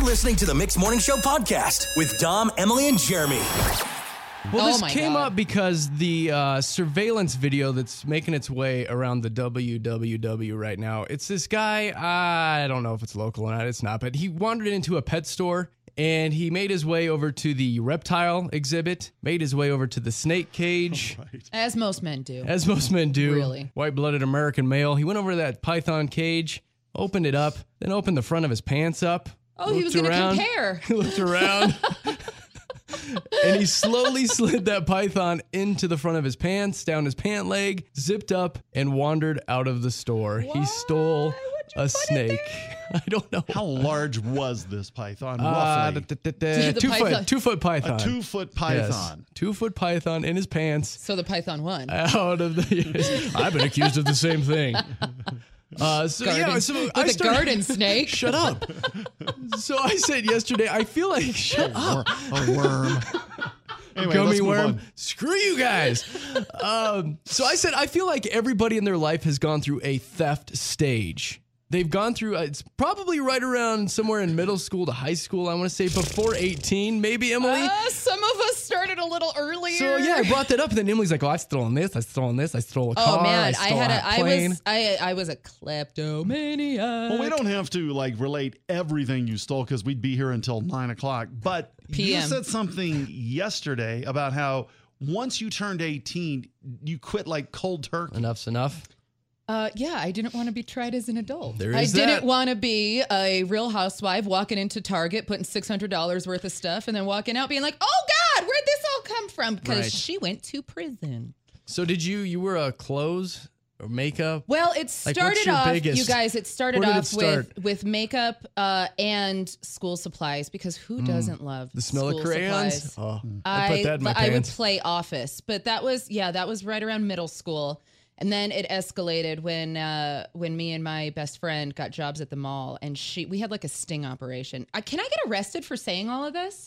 You're listening to the Mixed Morning Show podcast with Dom, Emily, and Jeremy. Well, this came up because the surveillance video that's making its way around the WWW right now, it's this guy, I don't know if it's local or not, it's not, but he wandered into a pet store and he made his way over to the reptile exhibit, made his way over to the snake cage. Right. As most men do. As most men do. Really. White-blooded American male. He went over to that python cage, opened it up, then opened the front of his pants up. Oh, he was going to compare. He looked around. And he slowly slid that python into the front of his pants, down his pant leg, zipped up, and wandered out of the store. Why? He stole a snake. I don't know. How large was this python, roughly? 2 foot python. A 2-foot python. Yes. 2-foot python in his pants. So the python won. Out of the. I've been accused of the same thing. With a garden snake. Shut up. So I said yesterday, I feel like shut up. A worm. Anyway, Gummy let's move worm. on. Screw you guys. So I said, I feel like everybody in their life has gone through a theft stage. They've gone through, it's probably right around somewhere in middle school to high school. I want to say before 18, maybe, Emily. Some of us started a little earlier. So yeah, I brought that up, and then Emily's like, "Oh, I've stolen this. I've stolen this. I stole a car. Oh man, I stole a plane." I was a kleptomaniac. Well, we don't have to relate everything you stole because we'd be here until 9 o'clock. But you PM. said something yesterday about how once you turned 18, you quit cold turkey. Enough's enough. Yeah, I didn't want to be tried as an adult. There I is didn't that. want to be a real housewife walking into Target, putting $600 worth of stuff, and then walking out being like, "Oh God, where'd this all come from?" Because Right. she went to prison. So did you were a clothes or makeup? Well, it what's started your off, biggest- you guys. It started where did it off start? with makeup and school supplies because who doesn't love The smell of school crayons? supplies? Oh, I put that in my I would pants. play Office, but that was right around middle school, and then it escalated when me and my best friend got jobs at the mall, and we had a sting operation. Can I get arrested for saying all of this?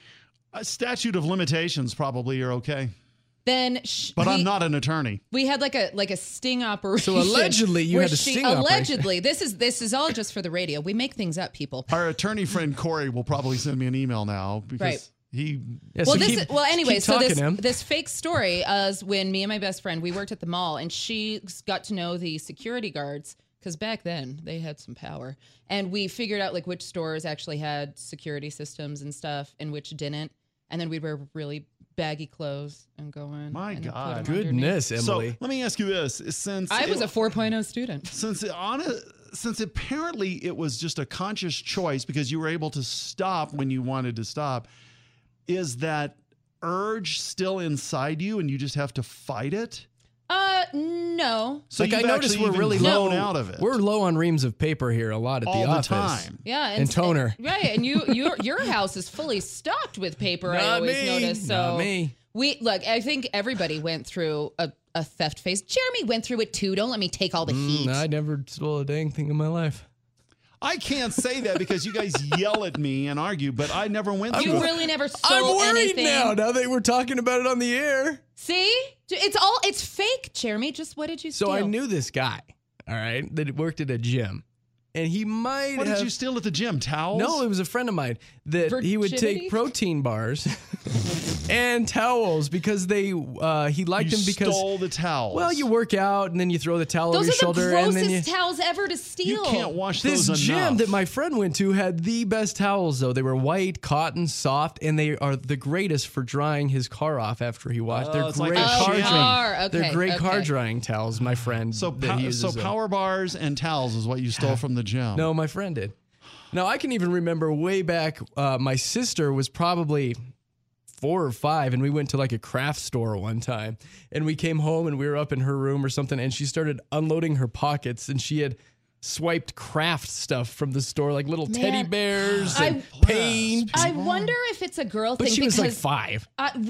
A statute of limitations probably are okay. Then, But I'm not an attorney. We had like a sting operation. So allegedly you where had a sting operation. Allegedly, this is all just for the radio. We make things up, people. Our attorney friend Corey will probably send me an email now because Right. he. Yeah, Well, so anyway, keep so talking, Em. this fake story is when me and my best friend, we worked at the mall, and she got to know the security guards because back then they had some power, and we figured out which stores actually had security systems and stuff, and which didn't, and then we'd wear really baggy clothes and go in. My and then put God. them underneath. Goodness, Emily. So let me ask you this: since I was a 4.0 student. Since apparently it was just a conscious choice because you were able to stop when you wanted to stop, is that urge still inside you and you just have to fight it? No. So I you've noticed actually we're really even low grown out of it. We're low on reams of paper here a lot at all the the office. time. Yeah, And toner. right? And your house is fully stocked with paper. I Not always me. notice. So Not me. I think everybody went through a theft phase. Jeremy went through it too. Don't let me take all the heat. I never stole a dang thing in my life. I can't say that because you guys yell at me and argue, but I never went through You it. really never I'm stole worried anything. now that we're talking about it on the air. See, it's fake, Jeremy. Just what did you steal? So I knew this guy, all right, that worked at a gym. And he might What have... did you steal at the gym? Towels? No, it was a friend of mine that he would Virginity? take protein bars and towels because he liked You them because stole the towels. well, you work out and then you throw the towel Those over your are the shoulder and then grossest towels ever to steal. You can't wash This those gym enough. that my friend went to had the best towels, though. They were white, cotton, soft, and they are the greatest for drying his car off after he washed. They're it's like great a car sham. drying. They're Okay, great car okay. drying towels. My friend. So, that he uses them. power bars and towels is what you stole from the gym. No, my friend did. Now I can even remember way back. My sister was probably 4 or 5, and we went to a craft store one time, and we came home and we were up in her room or something, and she started unloading her pockets, and she had swiped craft stuff from the store, like little teddy Man, bears and I- paint. I wonder if it's a girl But thing she was because 5.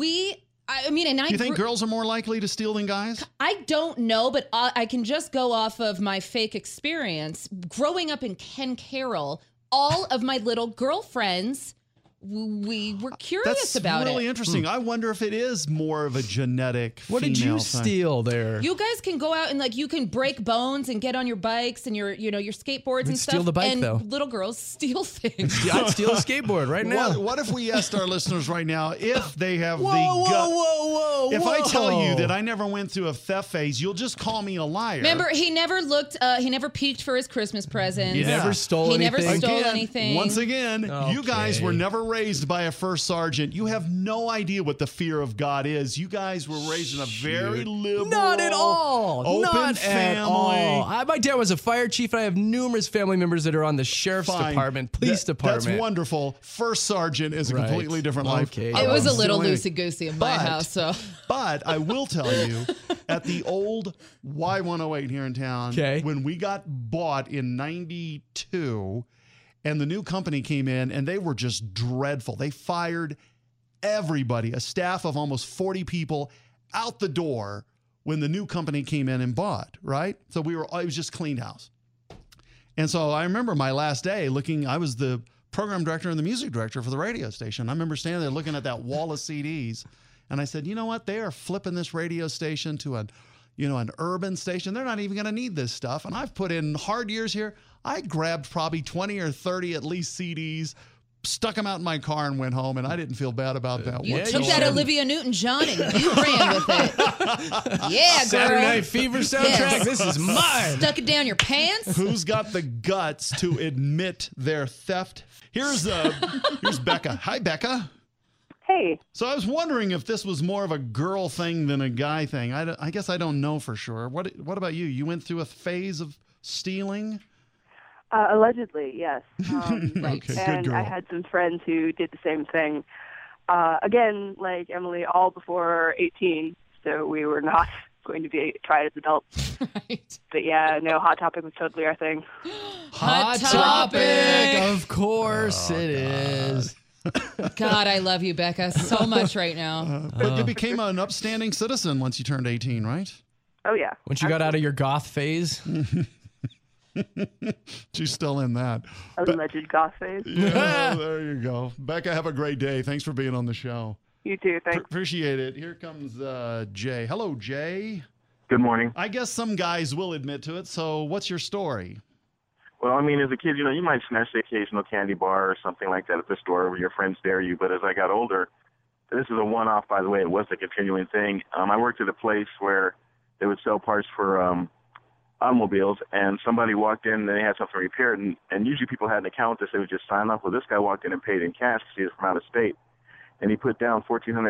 You think girls are more likely to steal than guys? I don't know, but I can just go off of my fake experience. Growing up in Ken Carroll, all of my little girlfriends we were curious about it. That's really interesting. I wonder if it is more of a genetic What did you female thing. steal there? You guys can go out and like you can break bones and get on your bikes and your skateboards and stuff. Steal the bike, and though. little girls steal things. I'd steal a skateboard right now. What if we asked our listeners right now if they have Whoa, the gut? whoa! If I tell you that I never went through a theft phase, you'll just call me a liar. Remember, he never looked. He never peeked for his Christmas presents. You never stole He anything. never stole Again, anything. Once again, you guys Okay. were never raised by a first sergeant. You have no idea what the fear of God is. You guys were raised in a very liberal, Not at all. open Not family. at all. My dad was a fire chief, and I have numerous family members that are on the sheriff's Fine. department, police department. That's wonderful. First sergeant is a Right. completely different life. Okay. I It was a won't little steal anything. loosey-goosey in my house, so. But I will tell you, at the old Y108 here in town, Okay. when we got bought in 92 and the new company came in and they were just dreadful. They fired everybody, a staff of almost 40 people out the door when the new company came in and bought, right? So it was just cleaned house. And so I remember my last day I was the program director and the music director for the radio station. I remember standing there looking at that wall of CDs. And I said, you know what? They are flipping this radio station to an urban station. They're not even going to need this stuff. And I've put in hard years here. I grabbed probably 20 or 30 at least CDs, stuck them out in my car and went home. And I didn't feel bad about that. You Yeah, took you that should. Olivia Newton-John and you ran with it. Yeah, girl. Saturday Night Fever soundtrack. Yes. This is mine. Stuck it down your pants. Who's got the guts to admit their theft? Here's Becca. Hi, Becca. Hey, So I was wondering if this was more of a girl thing than a guy thing. I guess I don't know for sure. What about you? You went through a phase of stealing? allegedly, yes. Right. Okay, good And girl. I had some friends who did the same thing. Again, like Emily, all before 18, so we were not going to be tried as adults. Right. But yeah, no, Hot Topic was totally our thing. Hot Topic. Of course it is. God, I love you, Becca, so much right now. But you became an upstanding citizen once you turned 18, right? Oh, yeah. Once you got out of your goth phase. She's still in that. Alleged goth phase. Yeah, there you go. Becca, have a great day. Thanks for being on the show. You too, thanks. Appreciate it. Here comes Jay. Hello, Jay. Good morning. I guess some guys will admit to it. So what's your story? Well, I mean, as a kid, you might snatch the occasional candy bar or something like that at the store where your friends dare you. But as I got older, this is a one-off, by the way. It was a continuing thing. I worked at a place where they would sell parts for automobiles, and somebody walked in and they had something repaired. And usually people had an account that they would just sign up. Well, this guy walked in and paid in cash because he was from out of state. And he put down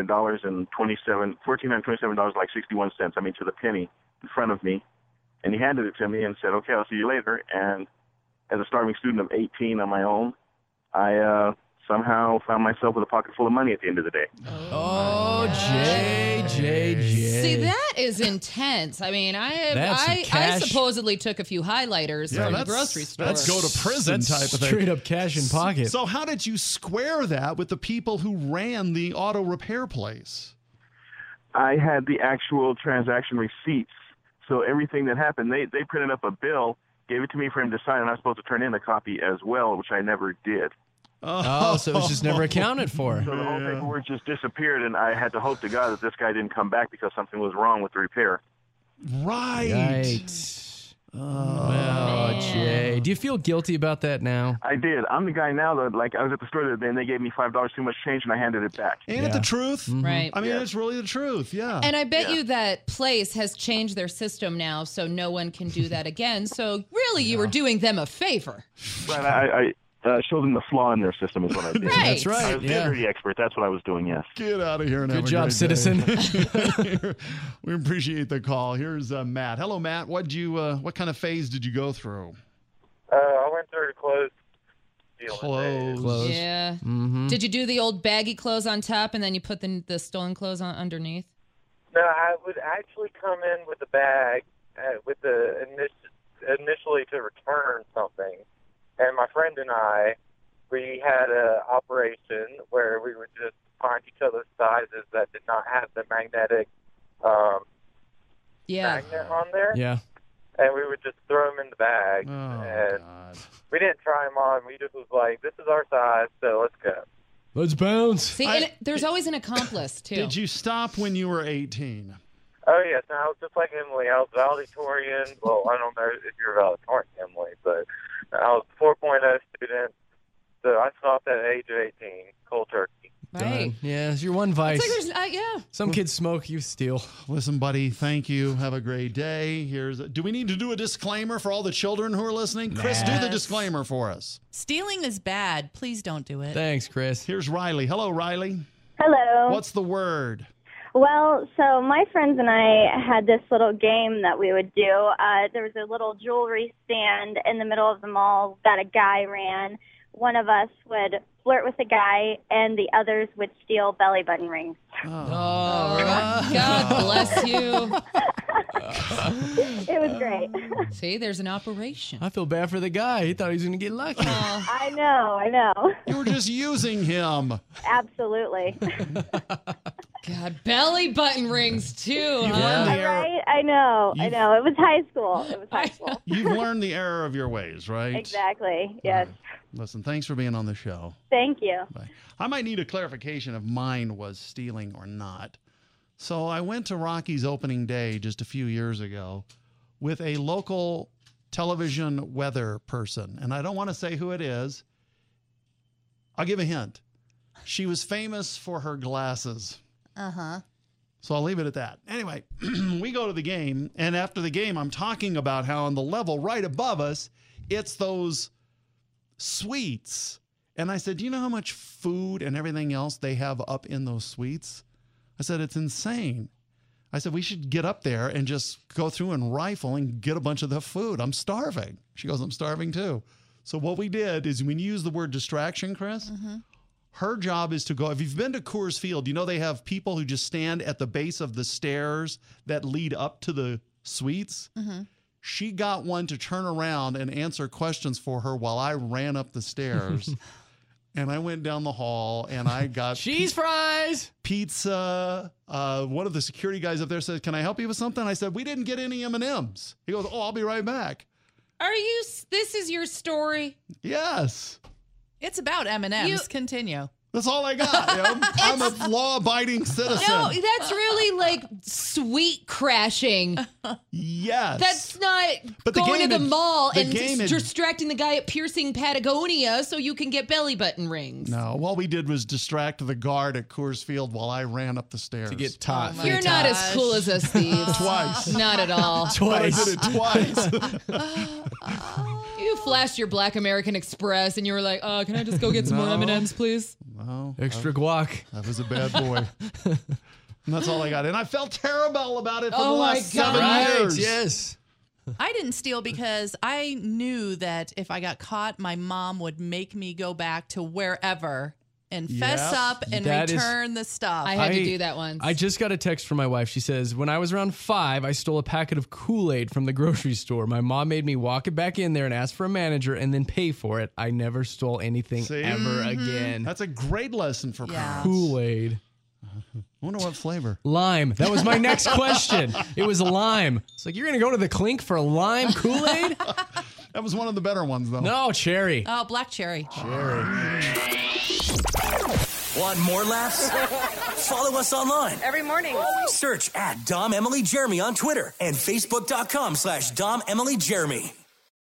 $1,427, like 61 cents, to the penny in front of me. And he handed it to me and said, okay, I'll see you later. And as a starving student of 18 on my own, I somehow found myself with a pocket full of money at the end of the day. Oh, Jay. See, that is intense. I mean, That's some I cash. supposedly took a few highlighters from the grocery store. That's go to prison That's type of thing. straight up cash in pocket. So how did you square that with the people who ran the auto repair place? I had the actual transaction receipts. So everything that happened, they printed up a bill, gave it to me for him to sign, and I was supposed to turn in a copy as well, which I never did. Oh, so it's just never accounted for. So the whole paperwork just disappeared, and I had to hope to God that this guy didn't come back because something was wrong with the repair. Right. Right. Oh, Jay. Do you feel guilty about that now? I did. I'm the guy now that, like, I was at the store the other day, and they gave me $5 too much change, and I handed it back. Ain't it the truth? Right. I mean, it's really the truth. Yeah. And I bet you that place has changed their system now, so no one can do that again. So really, you were doing them a favor. But I showed them the flaw in their system is what I did. Right. That's right. I was the integrity expert. That's what I was doing, yes. Get out of here and have Good a job, great citizen. day. We appreciate the call. Here's Matt. Hello, Matt. What kind of phase did you go through? I went through clothes stealing phase. Clothes. Yeah. Mm-hmm. Did you do the old baggy clothes on top and then you put the stolen clothes on underneath? No, I would actually come in with a bag with the initially to return something. And my friend and I, we had an operation where we would just find each other's sizes that did not have the magnetic magnet on there. Yeah. And we would just throw them in the bag. Oh, and God. we didn't try them on. We just was like, this is our size, so let's go. Let's bounce. See, and there's always an accomplice, too. Did you stop when you were 18? Oh, yes. And I was just like Emily. I was valedictorian. Well, I don't know if you're valedictorian, Emily, but I was 4.0 student. So I stopped at the age of 18, cold turkey. Right. Yeah, it's your one vice. It's like there's, Some kids smoke, you steal. Listen, buddy, thank you. Have a great day. Do we need to do a disclaimer for all the children who are listening? Chris, do the disclaimer for us. Stealing is bad. Please don't do it. Thanks, Chris. Here's Riley. Hello, Riley. Hello. What's the word? Well, so my friends and I had this little game that we would do. There was a little jewelry stand in the middle of the mall that a guy ran. One of us would flirt with the guy, and the others would steal belly button rings. God bless you. It was great. See, there's an operation. I feel bad for the guy. He thought he was going to get lucky. I know. You were just using him. Absolutely. God, belly button rings, too. Right? I know. It was high school. You've learned the error of your ways, right? Exactly. Yes. Listen, thanks for being on the show. Thank you. Bye. I might need a clarification if mine was stealing or not. So I went to Rocky's opening day just a few years ago with a local television weather person. And I don't want to say who it is. I'll give a hint. She was famous for her glasses. Uh-huh. So I'll leave it at that. Anyway, we go to the game. And after the game, I'm talking about how on the level right above us, it's those suites. And I said, do you know how much food and everything else they have up in those suites? I said, it's insane. I said, we should get up there and just go through and rifle and get a bunch of the food. I'm starving. She goes, I'm starving too. So what we did is when you use the word distraction, Chris, her job is to go. If you've been to Coors Field, you know they have people who just stand at the base of the stairs that lead up to the suites. She got one to turn around and answer questions for her while I ran up the stairs. And I went down the hall and I got cheese fries, pizza. One of the security guys up there said, "Can I help you with something?" I said, "We didn't get any M&Ms." He goes, "Oh, I'll be right back." This is your story? Yes. It's about M&Ms. Continue. That's all I got. I'm a law-abiding citizen. No, that's really like sweet crashing. Yes. That's not going to the mall and distracting the guy at Piercing Patagonia so you can get belly button rings. No, all we did was distract the guard at Coors Field while I ran up the stairs. To get taught. You're not as cool as us thieves. Twice. Not at all. Twice. I did it twice. You flashed your Black American Express and you were like, can I just go get some more M&Ms, please? No. Extra guac. I was a bad boy. And that's all I got. And I felt terrible about it for the last 7 years. Yes. I didn't steal because I knew that if I got caught, my mom would make me go back to wherever and fess up and return the stuff. I had to do that once. I just got a text from my wife. She says, when I was around 5, I stole a packet of Kool-Aid from the grocery store. My mom made me walk it back in there and ask for a manager and then pay for it. I never stole anything ever again. That's a great lesson for parents. Kool-Aid. I wonder what flavor. Lime. That was my next question. It was lime. It's like, you're going to go to the Clink for lime Kool-Aid? That was one of the better ones, though. No, cherry. Oh, black cherry. Want more laughs? Follow us online. Every morning. Search at Dom Emily Jeremy on Twitter and Facebook.com/Dom Emily Jeremy.